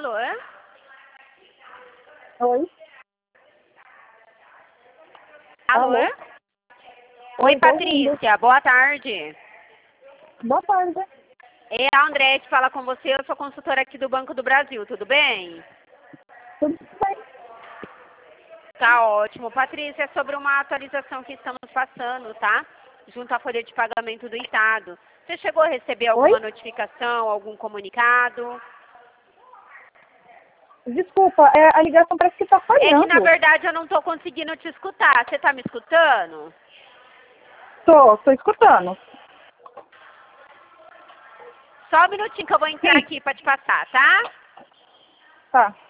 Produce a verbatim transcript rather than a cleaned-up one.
Alô? Oi. Alô? Alô? Oi, Oi, tô ouvindo. Patrícia. Boa tarde. Boa tarde. É a Andrete fala com você. Eu sou consultora aqui do Banco do Brasil. Tudo bem? Tudo bem? Tá ótimo. Patrícia, é sobre uma atualização que estamos passando, tá? Junto à folha de pagamento do Estado. Você chegou a receber alguma Oi? notificação, algum comunicado? Desculpa, é, a ligação parece que tá É que, na falhando. verdade, eu não estou conseguindo te escutar. Você está me escutando? Tô, tô escutando. Só um minutinho que eu vou entrar Sim. aqui para te passar, tá? Tá.